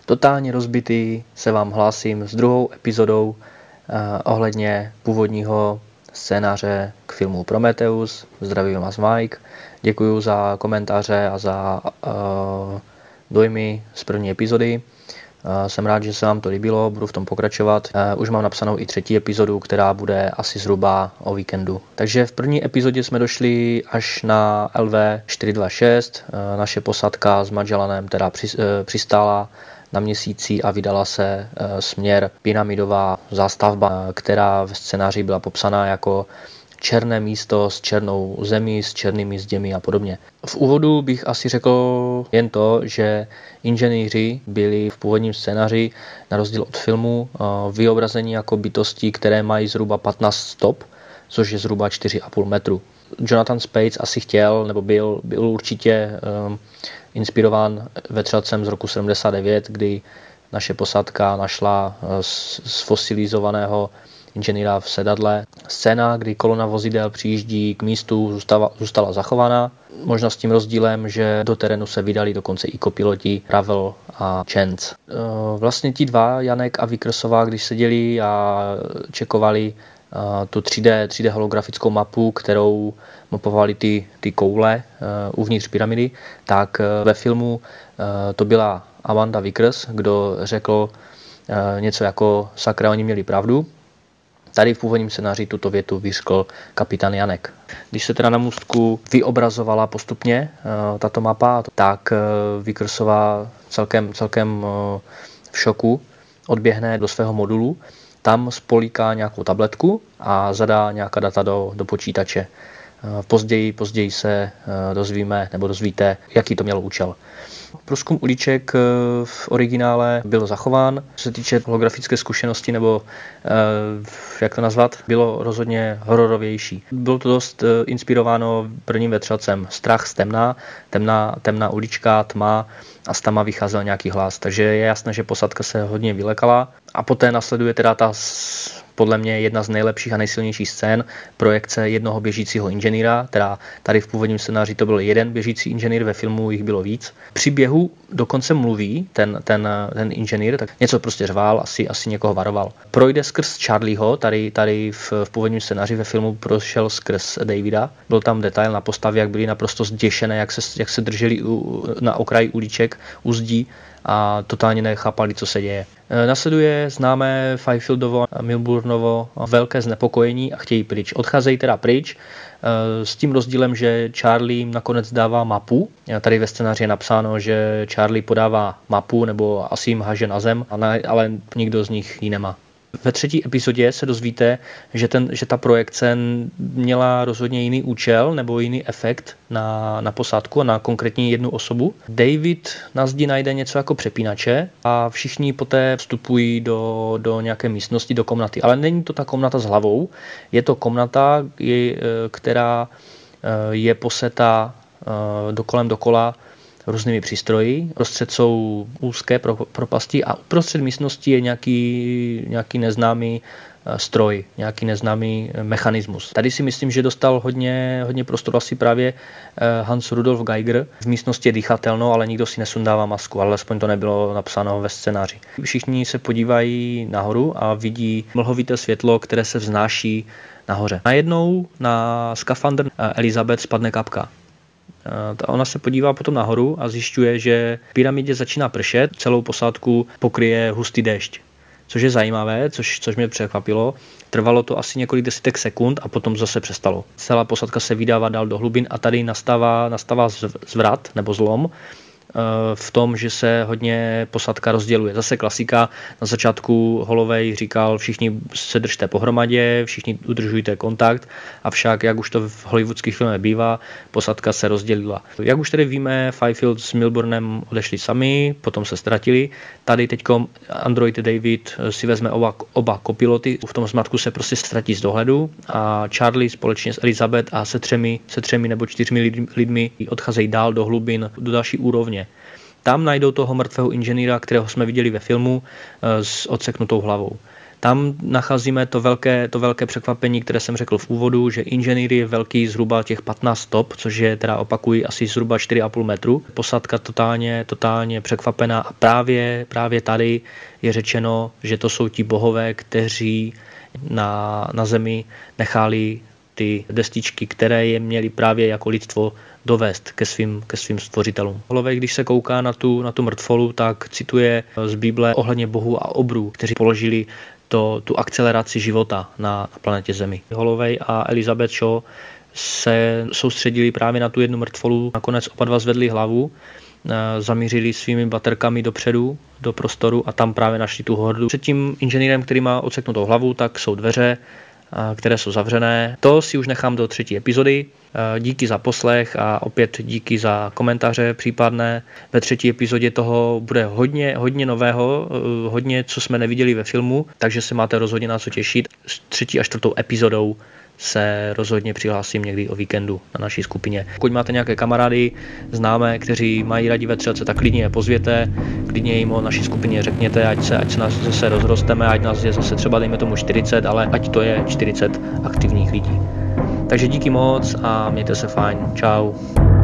Totálně rozbitý se vám hlásím s druhou epizodou ohledně původního scénáře k filmu Prometheus. Zdravím vás Mike, děkuji za komentáře a za dojmy z první epizody. Jsem rád, že se vám to líbilo, budu v tom pokračovat. Už mám napsanou i třetí epizodu, která bude asi zhruba o víkendu. Takže v první epizodě jsme došli až na LV426. Naše posádka s Magellanem teda přistála na Měsíci a vydala se směr pyramidová zástavba, která ve scénáři byla popsaná jako černé místo s černou zemí, s černými zděmi a podobně. V úvodu bych asi řekl jen to, že inženýři byli v původním scénáři, na rozdíl od filmu, vyobrazeni jako bytosti, které mají zhruba 15 stop, což je zhruba 4,5 metru. Jonathan Spades asi chtěl, nebo byl určitě inspirován vetřelcem z roku 79, kdy naše posádka našla sfosilizovaného inženýra v sedadle. Scéna, kdy kolona vozidel přijíždí k místu, zůstala zachována. Možná s tím rozdílem, že do terénu se vydali dokonce i kopiloti Ravel a Chance. Vlastně ti dva, Janek a Vickersová, když seděli a čekovali tu 3D holografickou mapu, kterou mapovali ty koule uvnitř pyramidy, tak ve filmu to byla Amanda Vickers, kdo řekl něco jako sakra, oni měli pravdu. Tady v původním scénáři tuto větu vyřkl kapitán Janek. Když se teda na můstku vyobrazovala postupně tato mapa, tak Vickersová celkem v šoku odběhne do svého modulu, tam spolíká nějakou tabletku a zadá nějaká data do počítače. Později se dozvíte, jaký to mělo účel. Průzkum uliček v originále byl zachován. Co se týče holografické zkušenosti, nebo jak to nazvat, bylo rozhodně hororovější. Bylo to dost inspirováno prvním vetřelcem. Strach z temná ulička, tma a z tama vycházel nějaký hlas. Takže je jasné, že posádka se hodně vylekala. A poté nasleduje teda ta podle mě jedna z nejlepších a nejsilnějších scén, projekce jednoho běžícího inženýra, teda tady v původním scénáři to byl jeden běžící inženýr, ve filmu jich bylo víc. Při běhu dokonce mluví ten inženýr, tak něco prostě řval, asi někoho varoval. Projde skrz Charlieho, tady v původním scénáři, ve filmu prošel skrz Davida. Byl tam detail na postavě, jak byli naprosto zděšené, jak se drželi na okraji uliček u zdí a totálně nechápali, co se děje. Nasleduje známé Fifieldovo a Milburnovo velké znepokojení a chtějí pryč. Odcházejí teda pryč s tím rozdílem, že Charlie jim nakonec dává mapu. Tady ve scénáři je napsáno, že Charlie podává mapu nebo asi jim haže na zem, ale nikdo z nich ji nemá. Ve třetí epizodě se dozvíte, že ta projekce měla rozhodně jiný účel nebo jiný efekt na posádku a na konkrétní jednu osobu. David na zdi najde něco jako přepínače a všichni poté vstupují do nějaké místnosti, do komnaty. Ale není to ta komnata s hlavou, je to komnata, která je poseta dokola různými přístroji. Prostřed jsou úzké propasti a uprostřed místnosti je nějaký neznámý stroj, nějaký neznámý mechanismus. Tady si myslím, že dostal hodně prostoru asi právě Hans Rudolf Geiger. V místnosti je dýchatelno, ale nikdo si nesundává masku, ale aspoň to nebylo napsáno ve scénáři. Všichni se podívají nahoru a vidí mlhovité světlo, které se vznáší nahoře. Najednou na skafandr Elizabeth spadne kapka. Ona se podívá potom nahoru a zjišťuje, že v pyramidě začíná pršet, celou posádku pokryje hustý déšť. Což je zajímavé, což mě překvapilo. Trvalo to asi několik desítek sekund a potom zase přestalo. Celá posádka se vydává dál do hlubin a tady nastává zvrat nebo zlom v tom, že se hodně posádka rozděluje. Zase klasika, na začátku Holloway říkal, všichni se držte pohromadě, všichni udržujte kontakt, avšak, jak už to v hollywoodských filmech bývá, posádka se rozdělila. Jak už tedy víme, Fifield s Milburnem odešli sami, potom se ztratili. Tady teďkom android David si vezme oba kopiloty, v tom zmatku se prostě ztratí z dohledu a Charlie společně s Elizabeth a se třemi nebo 4 lidmi odcházejí dál do hlubin, do další úrovně. Tam najdou toho mrtvého inženýra, kterého jsme viděli ve filmu s odseknutou hlavou. Tam nacházíme to velké překvapení, které jsem řekl v úvodu, že inženýr je velký zhruba těch 15 stop, což je teda opakuji asi zhruba 4,5 metru. Posádka totálně překvapená a právě tady je řečeno, že to jsou ti bohové, kteří na zemi nechali ty destičky, které je měli právě jako lidstvo dovést ke svým stvořitelům. Holovej, když se kouká na tu mrtvolu, tak cituje z Bible ohledně bohů a obrů, kteří položili tu akceleraci života na planetě Zemi. Holovej a Elizabeth Shaw se soustředili právě na tu jednu mrtvolu, nakonec oba dva zvedli hlavu, zamířili svými baterkami dopředu, do prostoru a tam právě našli tu hordu. Před tím inženýrem, který má odseknutou hlavu, tak jsou dveře, které jsou zavřené. To si už nechám do 3. epizody. Díky za poslech a opět díky za komentáře případné. Ve 3. epizodě toho bude hodně nového, hodně, co jsme neviděli ve filmu, takže se máte rozhodně na co těšit. S 3. a 4. epizodou se rozhodně přihlásím někdy o víkendu na naší skupině. Pokud máte nějaké kamarády, známé, kteří mají rádi vetřelce, tak klidně je pozvěte, klidně jim o naší skupině řekněte, ať se nás zase rozrosteme, ať nás je zase třeba dejme tomu 40, ale ať to je 40 aktivních lidí. Takže díky moc a mějte se fajn. Čau.